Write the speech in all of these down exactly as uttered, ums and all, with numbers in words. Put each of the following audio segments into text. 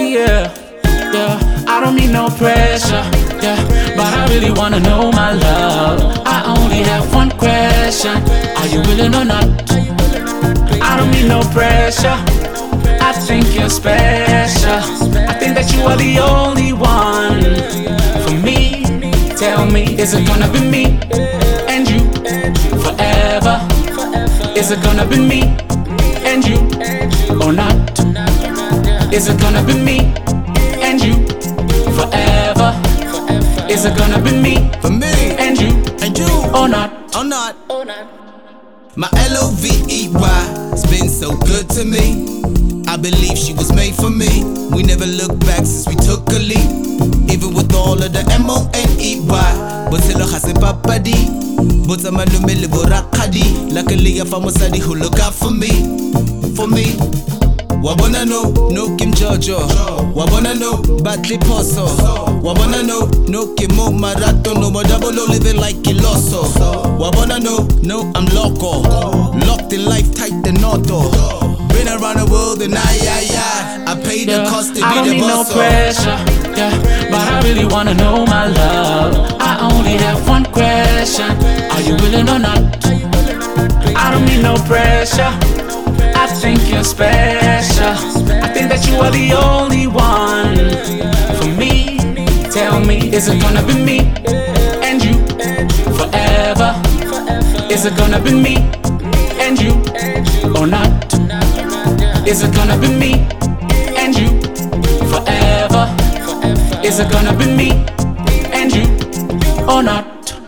yeah, yeah. I don't need no pressure, yeah, but I really wanna know my love. I only have one question: are you willing or not? I don't need no pressure. I think you're special. I think that you are the only one for me. Tell me, is it gonna be me and you forever? Is it gonna be me and you or not? Is it gonna be me and you forever? Is it gonna be me for me and you and you or not? Or not? My L O V E Y has been so good to me. I believe she was made for me. We never looked back since we took a leap. Even with all of the M O N E Y. Botshelo ga se papadi, botsa malume le borakgadi. Luckily I found mosadi who look out for me, for me. Wabona no, no Kim Jojo. Wabona no, Batli Poso. Wabona no, no Kimo Marato. No more double O living like Iloso. Wabona no, no I'm loco. Locked in life tight and auto. Been around the world and I, I, I I paid the Yeah, cost to I be don't the need boss. no pressure, yeah, but I really wanna know my love. I only have one question: are you willing or not? I don't need no pressure. I think you're special. I think that you are the only one for me. Tell me, is it gonna be me and you forever? Is it gonna be me and you or not? Is it gonna be me and you forever? Is it gonna be me and you or not?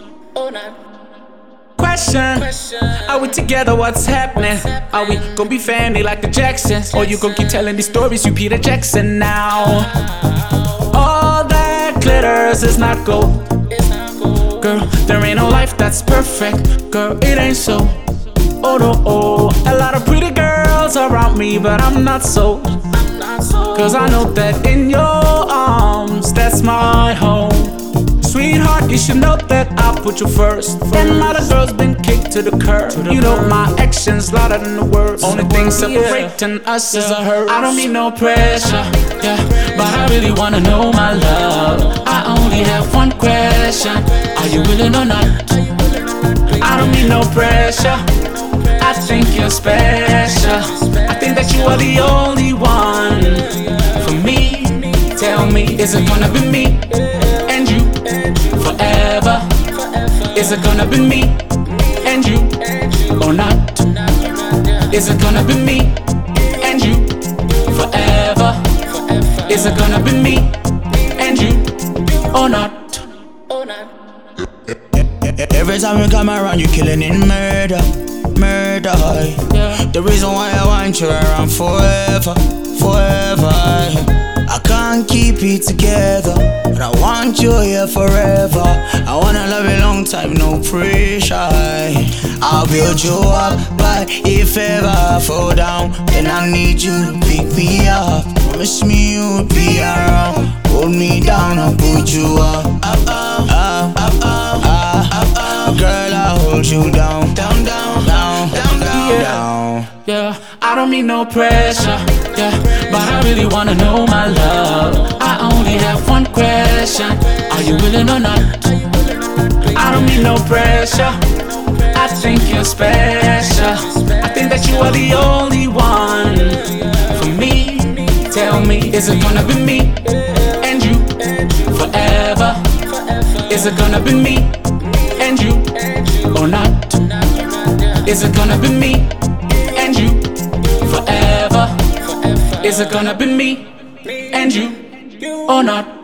Question: are we together? What's happening? Are we gonna be family like the Jacksons? Or you gonna keep telling these stories, you Peter Jackson now? All that glitters is not gold. Girl, there ain't no life that's perfect. Girl, it ain't so. Oh no, oh. A lot of pretty girls around me, but I'm not so. Cause I know that in your arms, that's my home. Sweetheart, you should know that I put you first. And other girls been kicked to the curb. You know my actions louder than the words. Only thing separating us is a hurt. I don't need no pressure, yeah, but I really wanna know my love. I only have one question: are you willing or not? I don't need no pressure. I think you're special. I think that you are the only one for me. Tell me, is it gonna be me and you forever? Is it gonna be me and you or not? Is it gonna be me and you forever? Is it gonna be me and you or not? Every time you come around, you killing in murder, murder. Yeah. The reason why I want you around forever, forever. I can't keep it together, but I want you here forever. I wanna love you long time, no pressure. I'll build you up, but if ever I fall down, then I need you to pick me up. Promise me you'll be around, hold me down, I'll put you up. Up, up, up, up, up, up, up. Girl, I'll hold you down, down, down, down, down, down, down. Yeah, I don't need no pressure, yeah, but I really wanna know my love. I only have one question: are you willing or not? I don't need no pressure. I think you're special. I think that you are the only one for me. Tell me, is it gonna be me and you forever? Is it gonna be me and you or not? Is it gonna be me and you forever? Is it gonna be me and you or not?